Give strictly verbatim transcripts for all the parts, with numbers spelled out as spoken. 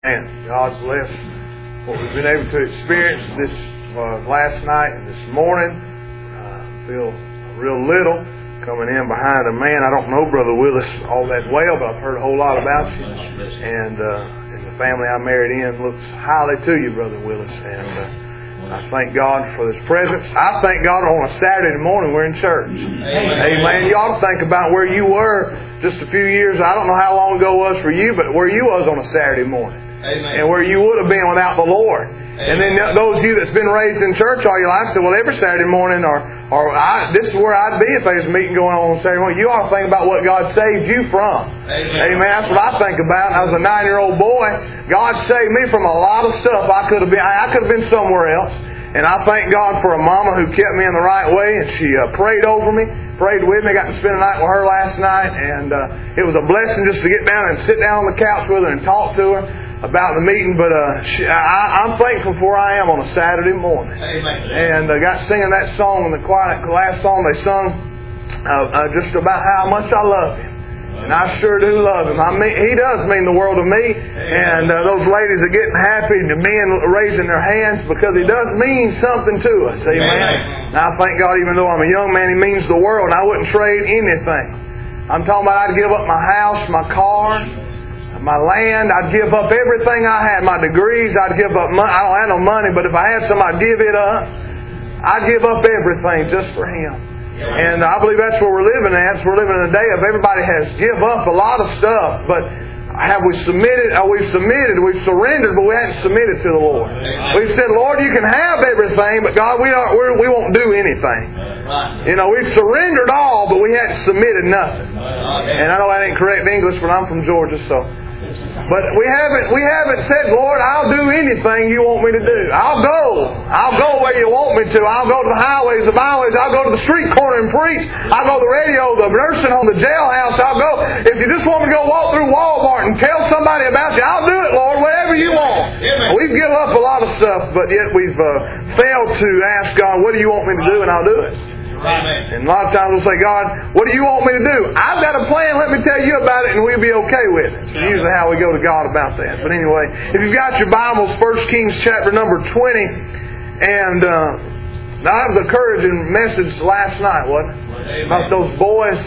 And God bless what we've been able to experience this uh, last night and this morning. I uh, feel real little coming in behind a man. I don't know Brother Willis all that well, but I've heard a whole lot about you. And, uh, and the family I married in looks highly to you, Brother Willis. And uh, I thank God for His presence. I thank God on a Saturday morning we're in church. Amen. Amen. You ought to think about where you were just a few years. I don't know how long ago it was for you, but where you was on a Saturday morning. Amen. And where you would have been without the Lord. Amen. And then those of you that's been raised in church all your life say, well, every Saturday morning, or or I, this is where I'd be if there was a meeting going on on Saturday morning. You ought to think about what God saved you from. Amen. Amen. That's what I think about. I was a nine-year-old boy. God saved me from a lot of stuff. I could have been. I could have been somewhere else. And I thank God for a mama who kept me in the right way, and she uh, prayed over me, prayed with me. I got to spend the night with her last night, and uh, it was a blessing just to get down and sit down on the couch with her and talk to her about the meeting. But uh, she, I, I'm thankful for where I am on a Saturday morning. Amen. And I uh, got singing that song in the choir. The last song they sung uh, uh, just about how much I love Him. And I sure do love Him. I mean, He does mean the world to me. And uh, those ladies are getting happy, and the men raising their hands, because He does mean something to us. Amen. Amen. And I thank God, even though I'm a young man, He means the world. And I wouldn't trade anything. I'm talking about I'd give up my house, my car, my land. I'd give up everything I had. My degrees, I'd give up money. I don't have no money, but if I had some, I'd give it up. I'd give up everything just for Him. And I believe that's where we're living at. We're living in a day of everybody has give up a lot of stuff, but have we submitted? Uh, we've submitted, we've surrendered, but we haven't submitted to the Lord. We've said, Lord, you can have everything, but God, we don't, we're, we won't do anything. You know, we've surrendered all, but we haven't submitted nothing. And I know that ain't correct English, but I'm from Georgia, so. But we haven't we haven't said, Lord, I'll do anything you want me to do. I'll go. I'll go where you want me to. I'll go to the highways, the byways. I'll go to the street corner and preach. I'll go to the radio, the nursing home, the jailhouse. I'll go. If you just want me to go walk through Walmart and tell somebody about you, I'll do it, Lord, whatever you want. We've given up a lot of stuff, but yet we've uh, failed to ask God, what do you want me to do, and I'll do it. Amen. And a lot of times we'll say, God, what do you want me to do? I've got a plan, let me tell you about it, and we'll be okay with it. So usually how we go to God about that. But anyway, if you've got your Bibles, First Kings chapter number twenty, and uh, that was an encouraging message last night, wasn't it? Amen. About those boys.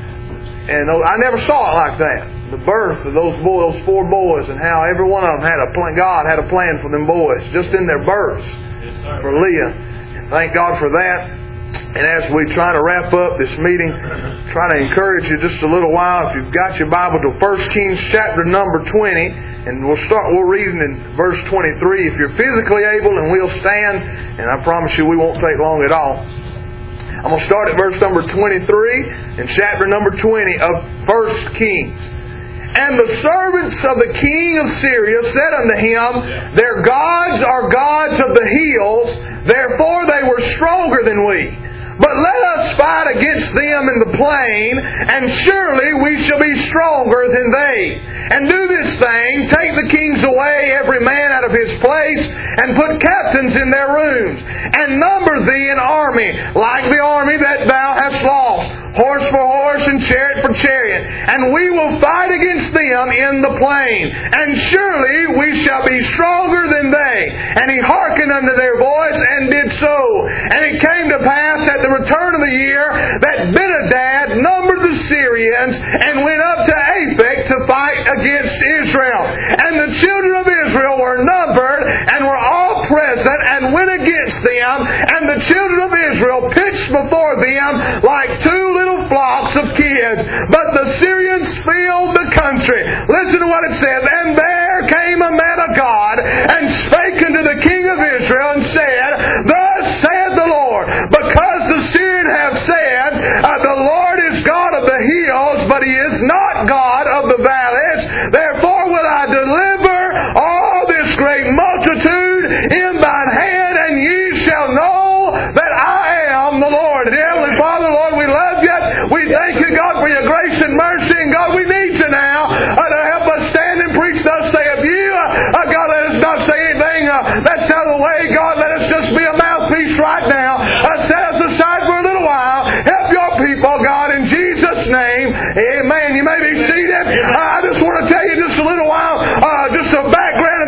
And those, I never saw it like that. The birth of those boys, those four boys, and how every one of them had a plan. God had a plan for them boys, just in their births, yes, for Leah. And thank God for that. And as we try to wrap up this meeting, try to encourage you just a little while. If you've got your Bible to First Kings chapter number twenty, and we'll start, we'll read in verse twenty-three. If you're physically able, and we'll stand, and I promise you we won't take long at all. I'm going to start at verse number twenty-three in chapter number twenty of First Kings. And the servants of the king of Syria said unto him, their gods are gods of the hills, therefore they were stronger than we. But let us fight against them in the plain, and surely we shall be stronger than they. And do this thing, take the kings away, every man out of his place, and put captains in their rooms, and number thee an army, like the army that thou hast lost, horse for horse and chariot for chariot. And we will fight against them in the plain, and surely we shall be stronger than they. And he hearkened unto their voice, and did so. And it came to pass at the return of the year, that Ben-hadad numbered the Syrians, and went up to Aphek to fight against Israel. And the children of Israel were numbered, and were all present, and went against them. And the children of Israel pitched before them like two little flocks of kids. But the Syrians filled the country. Listen to what it says. And there came a man of God, and spake unto the king of Israel, and said, thus saith the Lord, because the Syrians have said, uh, the Lord is God of the hills, but He is not God of the valleys, therefore will I deliver all this great multitude in thine hand, and ye shall know that I am the Lord. And Heavenly Father, Lord, we love you. We thank you, God, for your grace and mercy. And God, we need you now uh, to help us stand and preach thus saith you. Uh, God, let us not say anything uh, that's out of the way. God, let us just be a mouthpiece right now. Uh, set us aside for a little while. Help your people, God, in Jesus' name. Amen. You may be seated. Uh, I just want to tell you just a little while, uh, just a background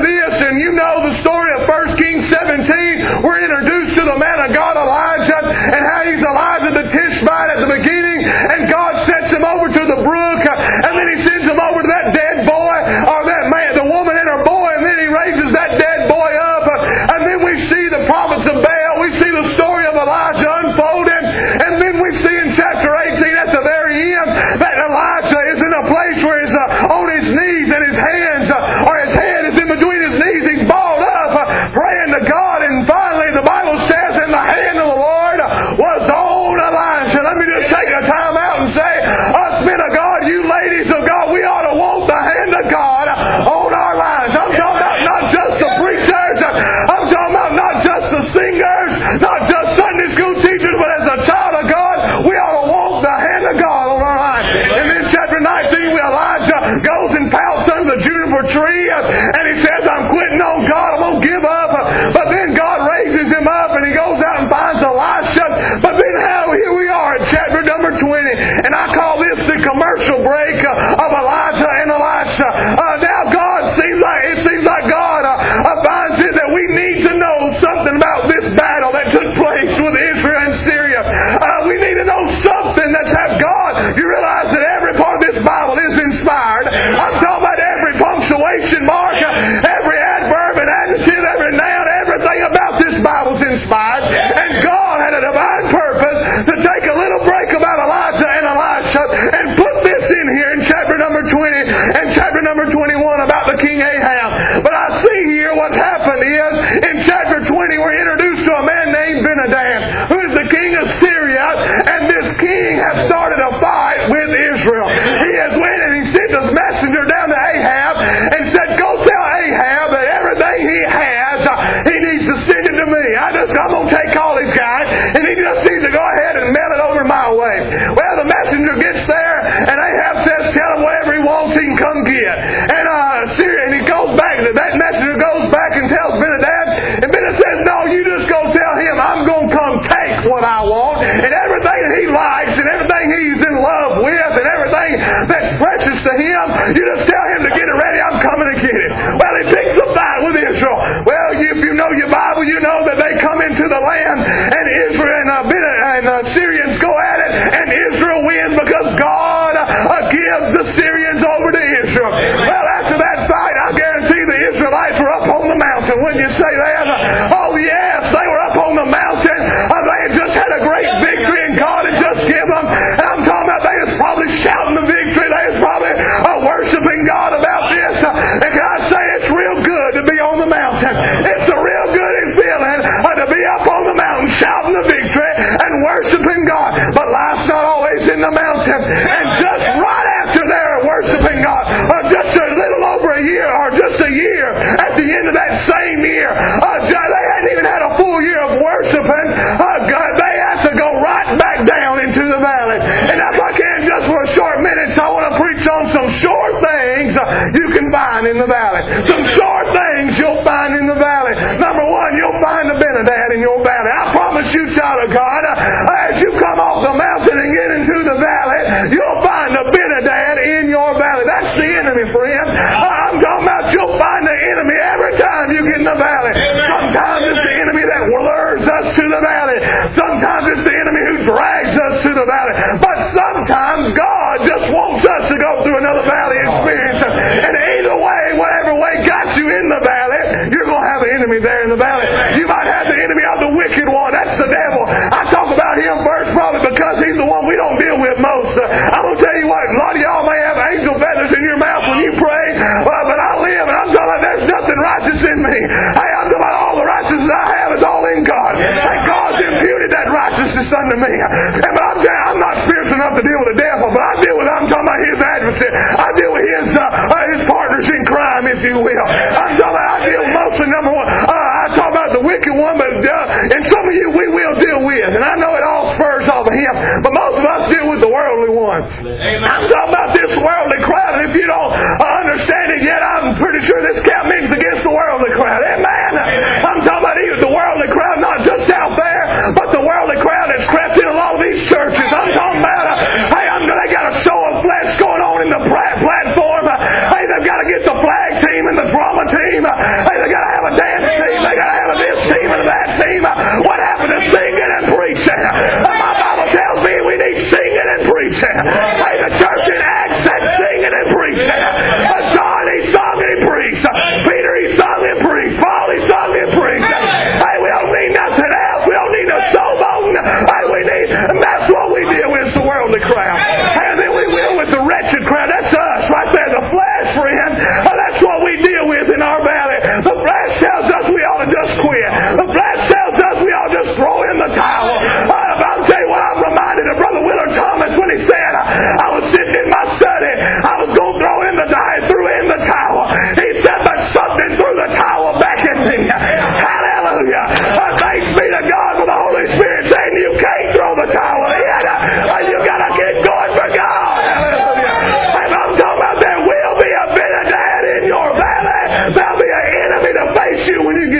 and you know the story of First Kings seventeen. We're introduced to the man of God, Elijah, and how he's Elijah the Tishbite at the beginning, and God sets him over to the brook, and then he sends him over to that dead boy, or that man, the woman and her boy, and then he raises that dead boy up, and then we see the prophets of Baal. We see the story of Elijah unfolding, and then we see in chapter eighteen at the very end that Elijah is in a place where he's uh, on his knees and his hands, uh, or his head is in between his knees. He's balled up, uh, praying to God, and finally the Bible says, and the hand of the Lord was on Elijah. Let me just take a time out and say, us men of God, you ladies of God, we ought to want the hand of God on our lives. I'm talking about not just the preachers, I'm talking about not just the singers, not just Sunday school teachers, but as a child of God, we ought to want the hand of God on our lives. And then chapter nineteen, where Elijah goes and pouts under the juniper tree, and he says, I'm quitting on God, I'm going to give up. But then God raises him up, and he goes out and finds Elisha. But then how here we are at chapter number twenty, and I call this the commercial break of Elijah and Elisha. Uh, now God seems like, it seems like God uh, uh, finds it that we need to know something about this battle that took place with Israel and Syria. Uh, we need to know something that's had God. You realize that every part of this Bible is inspired. I'm talking about every punctuation mark, every adverb and adjective, every noun, everything about this Bible's inspired. And God had a divine purpose to take a little break about Elijah and Elisha and put this in here in chapter number twenty and chapter number twenty-one about the king Ahab. But I see here what happened is in chapter twenty we're introduced to a man named Ben-Hadad, who is the king of Syria, and this king has started a fight with Israel. He has went and he sent a messenger down to Ahab and said, go tell Ahab that everything he has, uh, he needs to send it to me. I just, I'm going to take all his guys, and he just needs to go ahead and mail it over my way. Well, the messenger gets there, and Ahab says, tell him whatever he wants, he can come get. And uh, Syria, and he goes back, that messenger goes back and tells Ben-Hadad, and Ben-Hadad says, no, you just go tell him I'm going to come take what I want, and everything that he likes, and everything he's in love with, and everything that's precious to him, you just tell him to get it ready, I'm coming to get it. Well, he picks a fight with Israel. Well, if you know your Bible, you know that they come into the land, and Israel and, uh, and uh, Syrians go at it, and Israel wins because God uh, gives the Syrians over to Israel. Well, after that fight, I guarantee the Israelites were up on the mountain. Wouldn't you say that? Uh, oh, yes, they were up on the mountain. Uh, they had just had a great victory, and God had just given them. And I'm talking about they was probably shouting the victory. They was probably uh, worshiping God about this. Uh, and can I say it's real good to be on the mountain. It's a real good feeling uh, to be up on the mountain shouting the victory and worshiping God. But life's not always in the mountain. And just right after they're worshiping God, uh, just a little over a year, or just a year, at the end of that same year, uh, they hadn't even had a full year of worshiping. Uh, God, they had to go right back down into the valley. And if I can, just for a short minute, I want to preach on some short things uh, you can find in the valley. Some short things you'll find in the valley. Number one, you'll find the Ben-Hadad in your valley. I promise you, child of God, uh, as you come off the mountain and get into the valley, you'll find the Ben-Hadad in your valley. That's the enemy, friend. Uh, I'm talking about you'll find the enemy every time you get in the valley. Sometimes it's the enemy that lures us to the valley. Sometimes it's the enemy who drags us to the valley. But sometimes God just wants us to go through another valley experience. And either way, whatever way got you in the valley, you're going to have an enemy there in the valley. You might have the enemy of the wicked one. That's the devil. I talk about him first probably because he's the one we don't deal with most. Uh, I'm going to tell you what, a lot of y'all may have angel feathers in your mouth when you pray, uh, but I live and I'm talking about there's nothing righteous in me. Hey, I'm talking about all the righteousness I have is all in God. And God's imputed that righteousness unto me. And but I'm, I'm not fierce enough to deal with the devil, but I deal with, I'm talking about his adversary. I deal with his, uh, uh, his partners in crime, if you will. I'm talking about, I deal mostly, number one, uh, I talk about the wicked one, but uh, and some of you we will deal with. And I know it all spurs off of him, but most of us deal with the worldly one. Amen. I'm talking about this worldly crowd, and if you don't uh, understand it yet, I'm pretty sure this camp means against the worldly crowd. Amen. Amen. I'm talking about even the worldly crowd, not just out there, but the worldly crowd that's crept in a lot of these churches. I'm talking about, uh, hey, I'm, they got a show of flesh going on in the platform. Uh, hey, they've got to get the flag team and the drama team. Uh, hey, they got to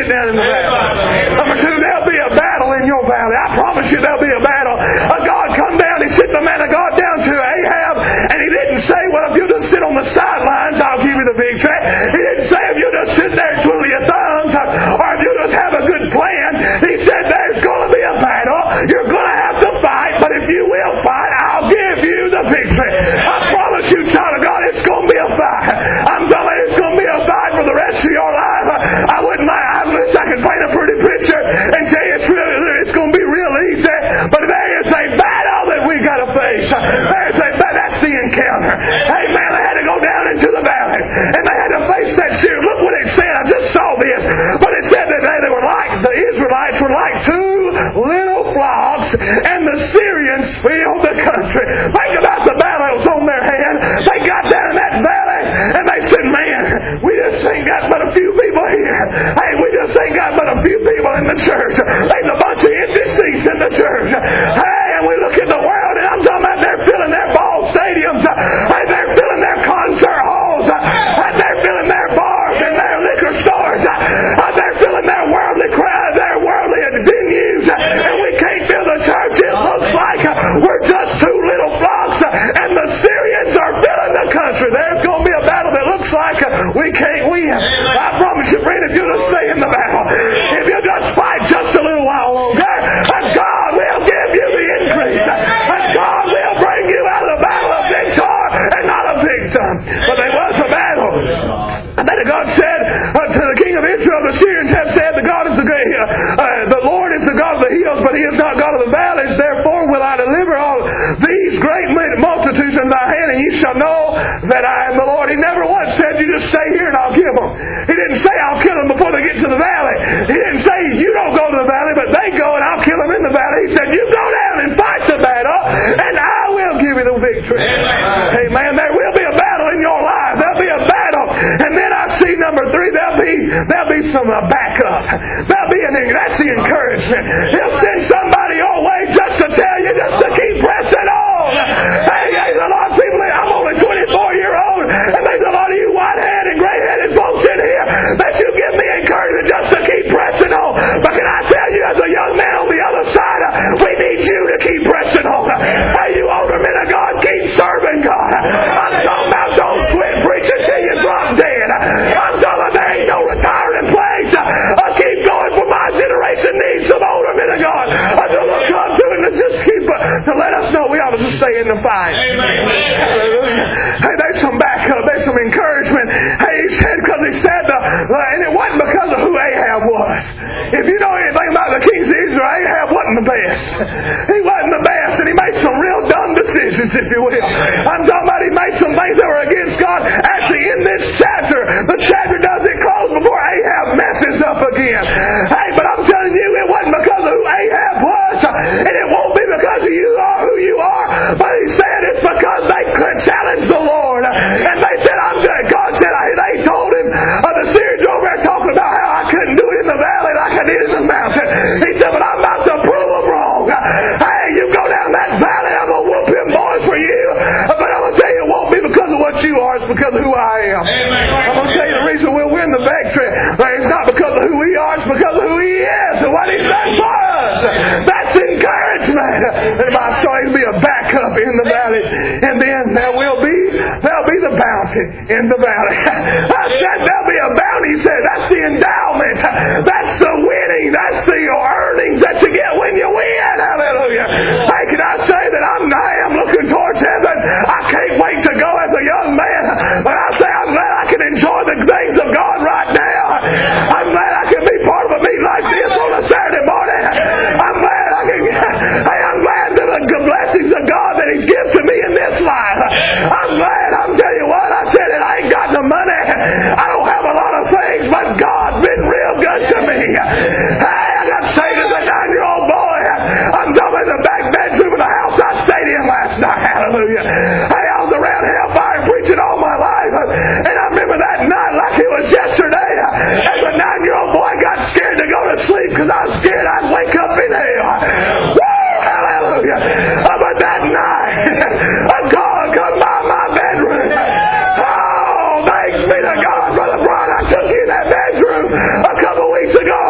get down in the valley. Number two, there'll be a battle in your valley. I promise you there'll be a battle. A God come down, He sent the man of God down to Ahab, and He didn't say, well, if you just sit on the sidelines, I'll give you the victory. He didn't say, if you just sit there and twiddle your thumbs, or if you just have a good plan. He said, there's going to be a battle. You're going to have to fight, but if you will fight, I'll give you the victory. I promise you, child of God, it's going to be a fight. I'm telling you, it's going to be a fight for the rest of your life. I wouldn't lie. I wish I could paint a pretty picture and say it's really, it's going to be real easy, but there is a battle that we got to face. There's a battle. That's the encounter. Hey, man, they had to go down into the valley, and they had to face that Syrian. Look what it said. I just saw this, but it said that they, they were like, the Israelites were like two little flocks, and the Syrians filled the country. Think about the battle that was on their hand. They got down in that valley, and they said, man, we just ain't got but a few people here. Hey, we just ain't got but a few people in the church. There's a bunch of empty seats in the church. Hey, and we look at the world, and I'm talking about they're filling their ball stadiums. Hey, they're filling their concert halls. Hey, they're filling their bars and their liquor stores. Hey, they're filling their worldly crowd, their worldly venues. And we can't fill the church. It looks like we're just two little flocks, and the Syrians are filling the country. There's going to be a battle that looks like we can't win. I promise you, friend, if you just stay in the battle, if you just fight just a little while longer, and God will give you the increase. And God will bring you out of the battle of victor and not a victim. But there was a battle. And then God said uh, to the king of Israel, the Syrians have said, the God is the great, uh, the Lord is the God of the hills, but He is not God of the valleys. Therefore will I deliver all these great multitudes in thy hand, and ye shall know that I am the Lord. He never once said, you just stay here and I'll give them. He didn't say, I'll kill them before they get to the valley. He didn't say, you don't go to the valley, but they go and I'll kill them in the valley. He said, you go down and fight the battle, and I will give you the victory. Hey, man, there will be a battle in your life. There'll be a battle. And then I see number three, there'll be there'll be some uh, backup. There'll be an that's the encouragement. He'll send somebody your way just to tell you just to keep pressing on. Hey, there's a lot of people. I'm only twenty-four year old, and there's a lot of you white-headed and gray-headed folks in here that you give me encouragement just to keep pressing on. But can I tell you, as a young man on the other side, we need you to keep pressing on. Hey, you older men of God, keep serving God. I'm talking about don't quit preaching till you drop dead. I'm talking about there ain't no retiring place. I keep going, for my generation needs some older men of God to look up to and to just keep uh, to let us know we ought to just stay in the fight. Amen. Hallelujah. Hey, there's some backup. There's some encouragement. Hey, he said, because he said, uh, uh, and it wasn't because of who Ahab was. If you know anything about the kings of Israel, Ahab wasn't the best. He wasn't the best, and he made some real dumb decisions, if you will. I'm talking about he made some things that were against God. Actually, in this chapter, the chapter doesn't close before Ahab messes up again. Hey, but I'm telling you, it wasn't because of who Ahab was, and it won't be because you are who you are, but he said it's because they could challenge the Lord. And they said, I'm good. God said, they told him, uh, the Syrians over there talking about how I couldn't do it in the valley like I did in the mountain. He said, but I'm about to prove them wrong. Hey, you go down that valley, I'm going to whoop them boys for you. But I'm going to tell you, it won't be because of what you are, it's because of who I am. Amen. I'm going to tell you the reason we'll win the victory. It's not because of who we are, it's because of who He is and what He's done for us. That's encouragement. And my soul will be a backup in the valley. And then there will be, there'll be the bounty in the valley. I said there'll be a bounty. He said that's the endowment. That's the winning. That's the earnings that you get when you win. Hallelujah. Hey, can I say that I'm, I am looking towards heaven? I can't wait to go as a young man. But I say I'm glad I can enjoy the things of God right now. I'm glad I can be part of a meeting like this on a Saturday morning. I'm glad I can. Hey, I'm glad that the blessings of God that He's given to me in this life. I'm glad. I'm telling you what. I said it. I ain't got the money. I don't have a lot of things, but God's been real good to me. Hey, I got saved as a nine-year-old boy. I'm talking in the back bedroom of the house I stayed in last night. Hallelujah. Hey, I was around hellfire preaching all my life, and I remember that night like it was yesterday. As a nine-year-old boy, I got scared to go to sleep because I was scared I'd wake up in hell. Woo! Hallelujah. Oh, but that night, a God come by my bedroom. Oh, thanks be to God, Brother Brian. I took you in that bedroom a couple weeks ago.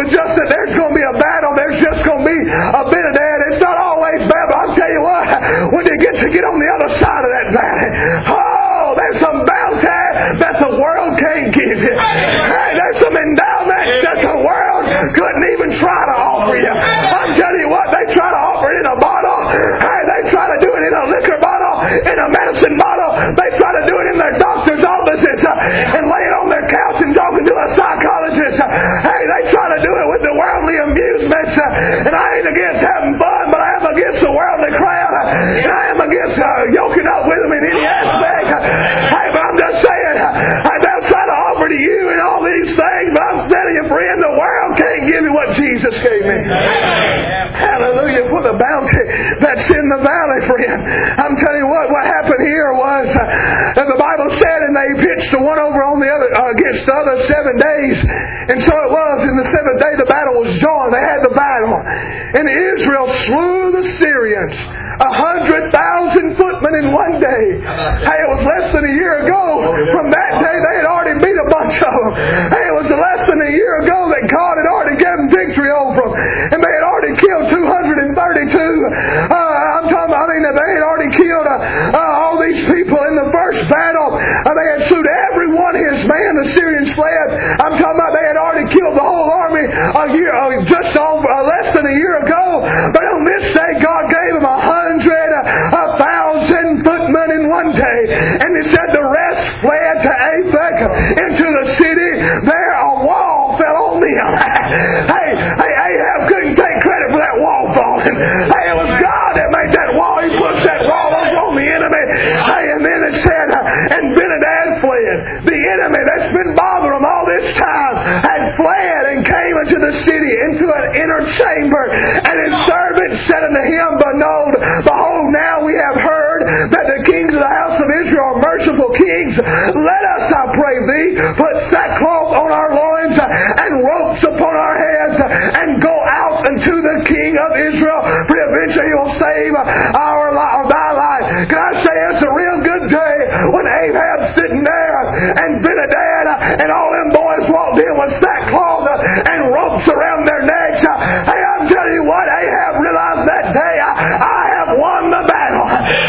was just that there's going to be a battle, there's just going to be a bit of that. It's not always bad, but I'll tell you what, when you get to get on the other side of that valley, oh, there's some bounty that the world can't give you. Hey, there's some endowment that the world couldn't even try to offer you. I'm telling you what, they try to offer it in a bottle. Hey, they try to do it in a liquor bottle, in a medicine bottle. They try to do it in their doctor's offices uh, and lay it on their couch and talking to a psychologist. Uh, hey, they try to do it with the worldly amusements. Uh, and I ain't against having fun, but I am against the worldly crowd. Uh, and I am against uh, yoking up with them in any aspect. Uh, hey, but I'm just saying, uh, they'll try to offer to you and all these things, but I'm telling you, friend, the world can't give you what Jesus gave me. Hallelujah for the bounty that's in the valley, friend. I'm telling you what, what happened here was uh, that the Bible said, and they pitched the one over on the other uh, against the other seven days. And so it was, in the seventh day the battle was joined. They had the battle. And Israel slew the Syrians. A hundred thousand footmen in one day. Hey, it was less than a year ago. From that day, they had already beat a bunch of them. Hey, it was less than a year ago that God had already given victory over them. And they had already killed two hundred thirty-two. Uh, I'm talking about, I mean, they had already killed uh, uh, all these people in the first battle. Uh, they had slew every one of his men. The Syrians fled. I'm talking about they had already killed the whole army a year, uh, just over, uh, less than a year ago. But on this day, God gave them a hundred, a thousand footmen in one day. And he said the rest fled to Aphek into the city. There a wall fell on them. Hey, hey, Ahab couldn't take credit for that wall falling. Hey, it was God that made that wall. He pushed that wall over on the enemy. Hey, and then it said, and Benadad fled. The enemy that's been bothering them all this time had fled and came into the city, into an inner chamber. And his servant said unto him, Behold, behold, now we have heard that the kings of the house of Israel are merciful kings. Let us, I pray thee, put sackcloth on our loins and ropes upon our heads and go out unto the king of Israel, for eventually he will save our life, thy life. Can I say it's a real good day when Ahab's sitting there and Benadad and all them boys walked in with sackcloth and ropes around their necks. Hey, I'm telling you what, Ahab realized that day, I, I have won the battle.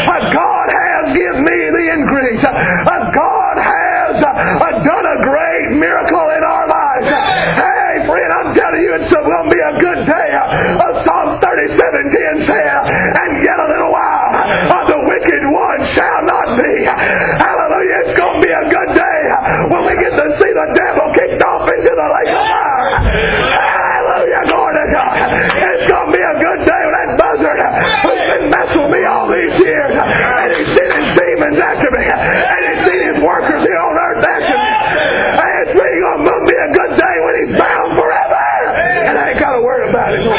God has given me the increase. God has done a great miracle in our lives. Hey, friend, I'm telling you, it's going to be a good day. Psalm thirty-seven ten said, and yet a little while, the wicked one shall not be. Hallelujah, it's going to be a good day when we get to see the devil kicked off into the lake of fire. Hallelujah, glory to God. It's going to be a good day when that buzzard who's been messing with me all these years, and he's seen his demons after me, and he's seen his workers here on earth after me. And it's really going to be a good day when he's bound forever. And I ain't got to worry about it.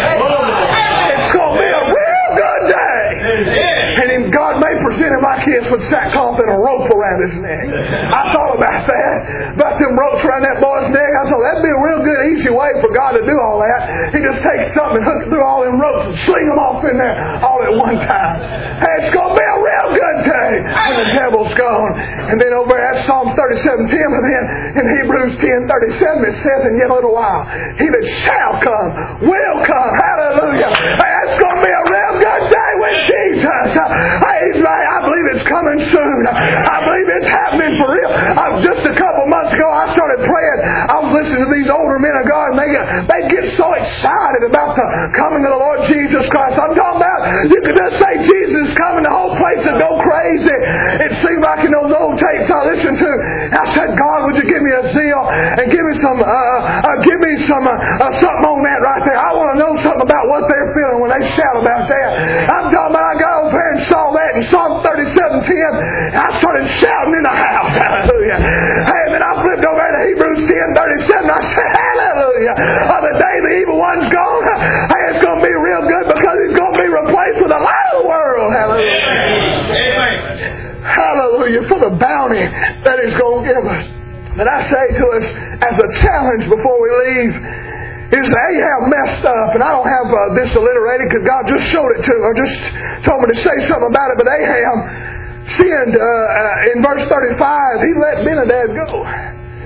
It's going to be a real good day. And then God may present my kids with sackcloth and a rope around his neck. I thought about that. About them ropes around that boy's neck. I thought that'd be a real good, easy way for God to do all that. He just takes something and hook it through all them ropes and sling them off in there all at one time. Hey, it's going to be a real good day when the devil's gone. And then over at Psalm thirty-seven ten, and then in Hebrews ten thirty-seven it says, in yet a little while, he that shall come will come. Hallelujah. Hey, that's going to be a real good day with Jesus. Hey, he's right. I believe it's coming soon. I believe it's happening for real. Uh, just a couple months ago, I started praying. I was listening to these older men of God, and they get, they get so excited about the coming of the Lord Jesus Christ. I'm talking about, you could just say Jesus is coming, the whole place would go crazy. It seemed like in those old tapes I listened to, I said, God, would you give me a zeal and give me some, uh, uh, give me some, uh, uh, something on that right there. I want to know something about what they're feeling when they shout about that. I'm talking about, I got over there and saw that in Psalm thirty-seven ten. I started shouting in the house. Hallelujah. Hey, and then I flipped over to Hebrews ten thirty-seven. I said, hallelujah. On the day the evil one's gone, hey, it's going to be real good because he's going to be replaced with the light of the world. Hallelujah. Amen. Hallelujah for the bounty that he's going to give us. But I say to us as a challenge before we leave, is Ahab messed up, and I don't have uh, this alliterated because God just showed it to, or just told me to say something about it. But Ahab sinned uh, uh, in verse thirty-five. He let Benadad go. Yes.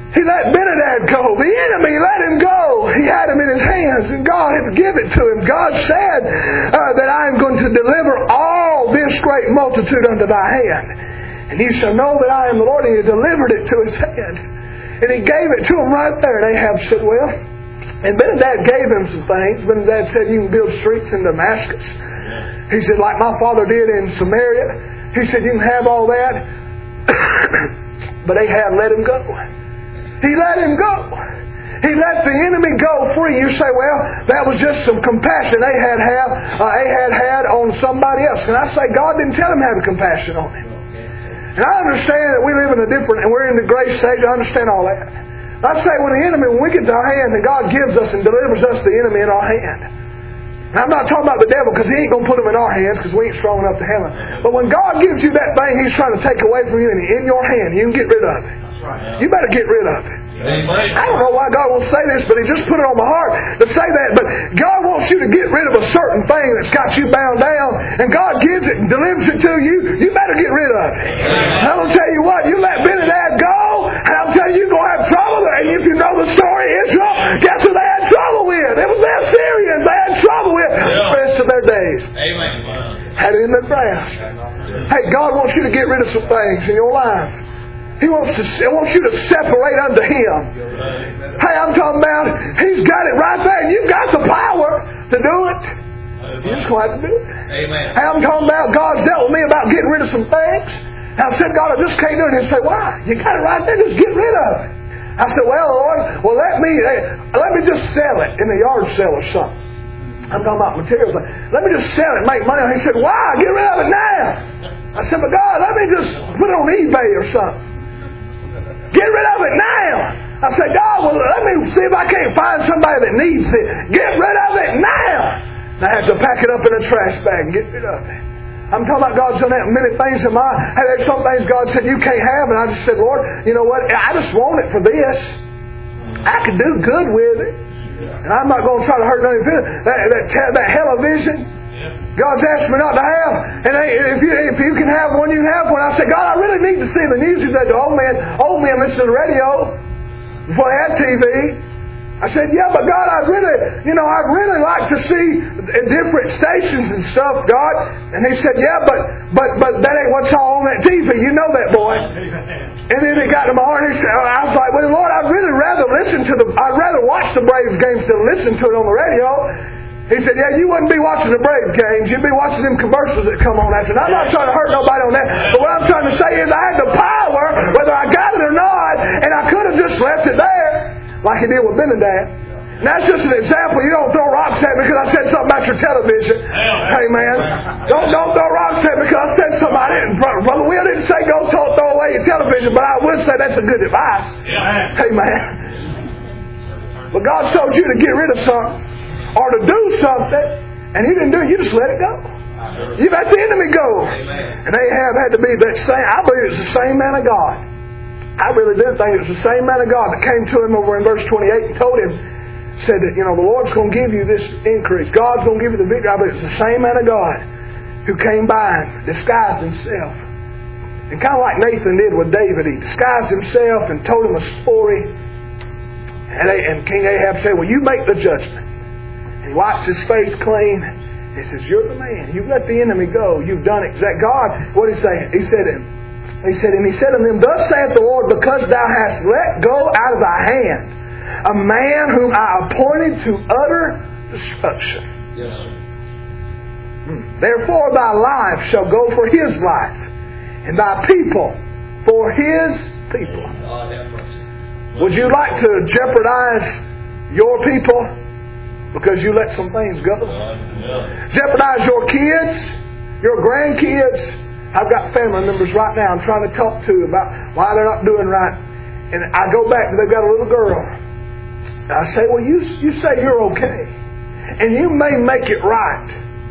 He let Benadad go. The enemy let him go. He had him in his hands, and God had given it to him. God said uh, that I am going to deliver all this great multitude unto thy hand. And he shall know that I am the Lord. And he delivered it to his hand. And he gave it to him right there. And Ahab said, well, and Benadad gave him some things. Benadad said, you can build streets in Damascus. He said, like my father did in Samaria. He said, you can have all that. But Ahab let him go. He let him go. He let the enemy go free. You say, well, that was just some compassion Ahab had, uh, Ahab had on somebody else. And I say, God didn't tell him to have compassion on him. And I understand that we live in a different, and we're in the grace age. I understand all that. I say, when the enemy, when we get to our hand, and God gives us and delivers us the enemy in our hand. And I'm not talking about the devil, because he ain't going to put him in our hands, because we ain't strong enough to handle it. But when God gives you that thing He's trying to take away from you, and in your hand, you can get rid of it. You better get rid of it. I don't know why God won't say this, but He just put it on my heart to say that. But God wants you to get rid of a certain thing that's got you bound down, and God gives it and delivers it to you. You better get rid of it. And I'm going to tell you what, you let Benadad go, and I'm telling you, you're going to have trouble. And if you know the story, Israel, guess who they had trouble with? It was the Assyrians they had trouble with the rest of their days. Amen. Had it in their grasp. Hey, God wants you to get rid of some things in your life. He wants to. He wants you to separate unto Him. Hey, I'm talking about He's got it right there, and you've got the power to do it. You're just going to have to do it. Amen. Hey, I'm talking about God's dealt with me about getting rid of some things. And I said, God, I just can't do it. And He said, why? You got it right there. Just get rid of it. I said, well, Lord, well let me let me just sell it in a yard sale or something. I'm talking about materials. Let me just sell it, make money. And He said, why? Get rid of it now. I said, but God, let me just put it on eBay or something. Get rid of it now. I said, God, well, let me see if I can't find somebody that needs it. Get rid of it now. And I had to pack it up in a trash bag and get rid of it. I'm talking about God's done that many things in my life. Hey, there's some things God said you can't have, and I just said, Lord, you know what? I just want it for this. I can do good with it. And I'm not going to try to hurt nobody. That, that, that television, God's asked me not to have. And if you, if you can have one, you can have one. I said, God, I really need to see the news. He said, old man, old man listen to the radio before they had T V. I said, yeah, but God, I really, you know, I'd really like to see different stations and stuff, God. And He said, yeah, but but but that ain't what's all on that T V. You know that, boy. And then it got to my heart. He said, I was like, well, Lord, I'd really rather listen to the, I'd rather watch the Braves games than listen to it on the radio. He said, yeah, you wouldn't be watching the Braves games. You'd be watching them commercials that come on after. And I'm not trying to hurt nobody on that. But what I'm trying to say is I had the power, whether I got it or not, and I could have just left it there, like He did with Benadad. And that's just an example. You don't throw rocks at me because I said something about your television. Hey, man. Don't don't throw rocks at me because I said something. I didn't. Brother Will didn't say go throw, throw away your television, but I would say that's a good advice. Hey, man. But God told you to get rid of something or to do something, and He didn't do it. You just let it go. You let the enemy go. And Ahab had to be that same. I believe it's the same man of God. I really did think it was the same man of God that came to him over in verse twenty-eight and told him, said that, you know, the Lord's going to give you this increase. God's going to give you the victory. I believe it's the same man of God who came by and disguised himself. And kind of like Nathan did with David, he disguised himself and told him a story. And, and King Ahab said, well, you make the judgment. And he wipes his face clean. He says, you're the man. You've let the enemy go. You've done exact. God, what did he say? He said, he said, and he said to them, thus saith the Lord, because thou hast let go out of thy hand a man whom I appointed to utter destruction. Yes, sir. Hmm. Therefore thy life shall go for his life, and thy people for his people. Would you like to jeopardize your people because you let some things go? Jeopardize your kids, your grandkids. I've got family members right now I'm trying to talk to about why they're not doing right. And I go back and they've got a little girl. And I say, well, you, you say you're okay. And you may make it right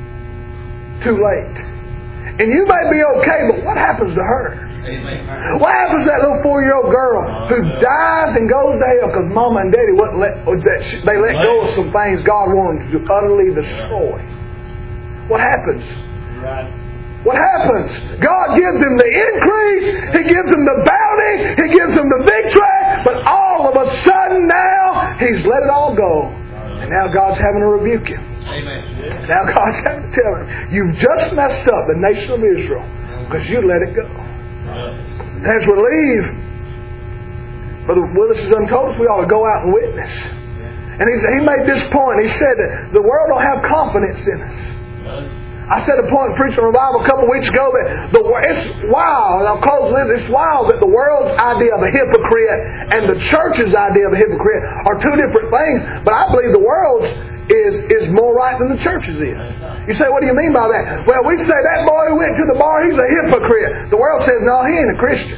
too late. And you may be okay, but what happens to her? Amen. What happens to that little four-year-old girl who dies and goes to hell because Mama and Daddy wouldn't let, they let go of some things God wanted to utterly destroy? What happens? What happens? God gives them the increase. He gives them the bounty. He gives them the victory. But all all of a sudden now, he's let it all go. And now God's having to rebuke him. Amen. Now God's having to tell him, you've just messed up the nation of Israel because you let it go. And as we leave, Brother Willis has told us we ought to go out and witness. And he, he made this point. He said that the world don't have confidence in us. I said a point preaching revival a couple of weeks ago that the it's wild, and I'll close with this, it's wild that the world's idea of a hypocrite and the church's idea of a hypocrite are two different things. But I believe the world's is is more right than the church's is. You say, what do you mean by that? Well, we say that boy who went to the bar, he's a hypocrite. The world says, no, he ain't a Christian.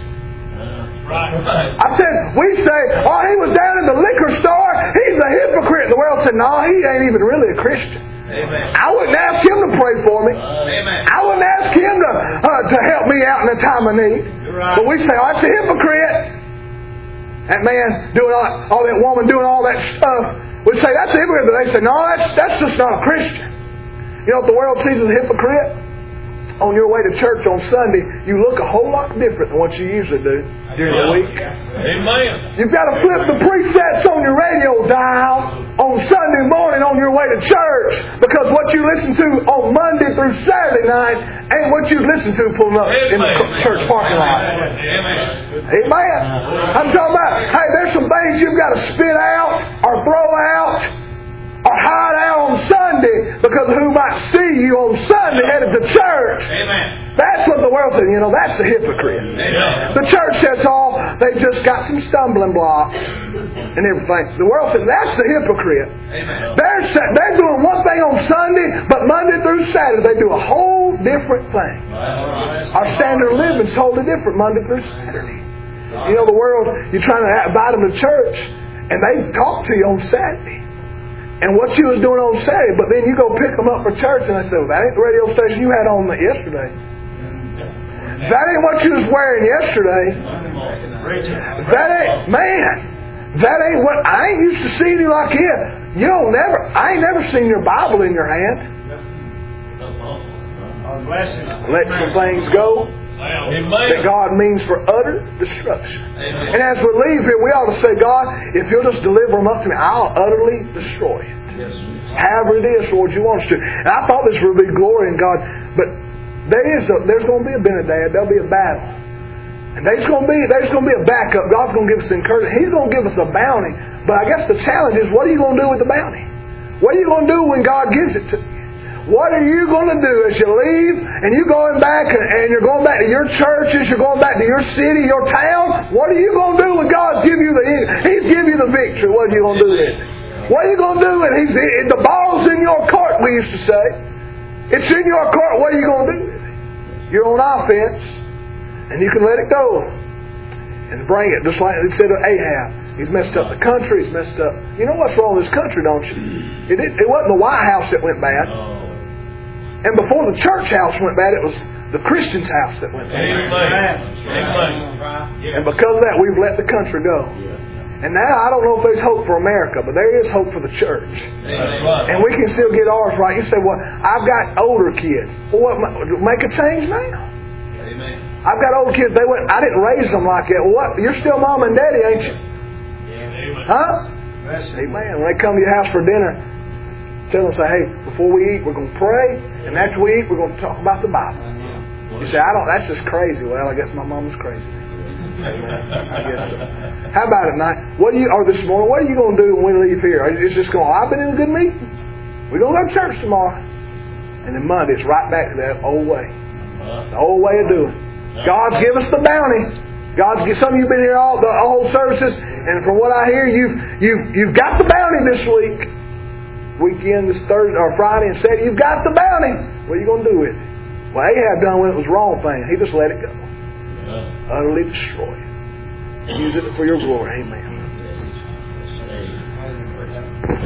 I said, we say, oh, he was down in the liquor store, he's a hypocrite. The world said, no, he ain't even really a Christian. Amen. I wouldn't ask him to pray for me. Amen. I wouldn't ask him to uh, to help me out in a time of need. Right. But we say, oh, that's a hypocrite. That man doing all, all that woman doing all that stuff. We say that's a hypocrite, but they say, no, that's that's just not a Christian. You know what the world sees as a hypocrite? On your way to church on Sunday, you look a whole lot different than what you usually do during the week. Amen. You've got to flip the presets on your radio dial on Sunday morning on your way to church, because what you listen to on Monday through Saturday night ain't what you listen to pulling up in the church parking lot. Amen. Amen. I'm talking about, hey, there's some things you've got to spit out or throw out or hide out on Sunday because of who might see you on Sunday headed to church. Amen. That's what the world says. You know, that's a hypocrite. Amen. The church says, oh, they've just got some stumbling blocks and everything. The world says, that's the hypocrite. Amen. They're, they're doing one thing on Sunday, but Monday through Saturday they do a whole different thing. Our standard of living is totally different Monday through Saturday. You know, the world, you're trying to invite them to church, and they talk to you on Saturday. And what you was doing on Saturday, but then you go pick them up for church, and they say, well, that ain't the radio station you had on yesterday. That ain't what you was wearing yesterday. That ain't, man, that ain't what, I ain't used to seeing you like here. You don't never, I ain't never seen your Bible in your hand. Let some things go that God means for utter destruction. Amen. And as we leave here, we ought to say, God, if you'll just deliver them up to me, I'll utterly destroy it. Yes. However it is, Lord, you want us to. And I thought this would be glory in God, but there is a, there's going to be a Benedad. There'll be a battle. And there's going to be there's going to be a backup. God's going to give us encouragement. He's going to give us a bounty. But I guess the challenge is, what are you going to do with the bounty? What are you going to do when God gives it to you? What are you going to do as you leave and you're going back and you're going back to your churches, you're going back to your city, your town? What are you going to do when God gives you the He's give you the victory? What are you going to do with it? What are you going to do with it? He's, the ball's in your court, we used to say. It's in your court. What are you going to do with it? You're on offense, and you can let it go and bring it, just like they said of Ahab. He's messed up the country. He's messed up. You know what's wrong with this country, don't you? It, it, it wasn't the White House that went bad. And before the church house went bad, it was the Christian's house that went bad. Amen. And because of that, we've let the country go. And now, I don't know if there's hope for America, but there is hope for the church. And we can still get ours right. You say, well, I've got older kids. Well, what, make a change now. Amen. I've got older kids. They went. I didn't raise them like that. Well, what? You're still mom and daddy, ain't you? Huh? Amen. When they come to your house for dinner, tell them, say, hey, before we eat, we're going to pray, and after we eat, we're going to talk about the Bible. You say, I don't, that's just crazy. Well, I guess my mom was crazy. I guess so. How about it, night? What do you, or this morning, what are you going to do when we leave here? It's just going, I've been in a good meeting. We're going to go to church tomorrow. And then Monday, it's right back to that old way. The old way of doing. God's given us the bounty. God's some of you've been here all the whole services, and from what I hear, you've you've you've got the bounty this week. Weekend this Thursday or Friday and Saturday, you've got the bounty. What are you going to do with it? Well, Ahab done when it was the wrong thing. He just let it go. Yeah. Utterly destroy it. Use it for your glory. Amen.